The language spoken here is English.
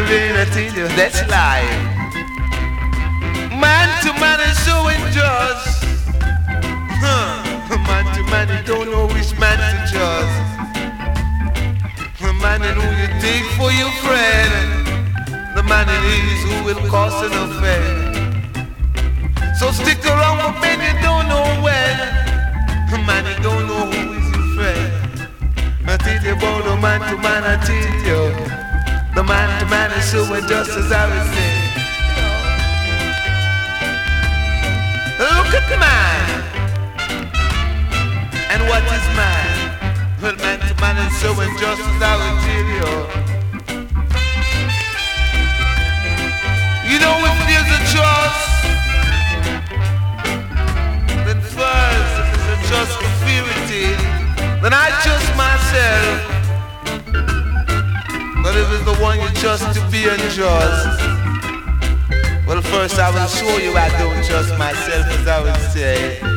living, I tell you, that's life. Man to man is so unjust. Man to man, you don't know which man to trust. The man in who you take for your friend, the man it is who will cause an affair. So stick around with men you don't know when. The man you don't know who is your friend. I tell you about the man to man, I tell you. The man to man is so unjust as I was saying. Look at the man. And what is man? Well, man to man is so unjust as I will tell you. You know if there's a trust, then first if there's a trust for purity, then I trust myself. But if it's the one you trust to be unjust, well first I will show you I don't trust myself, as I would say.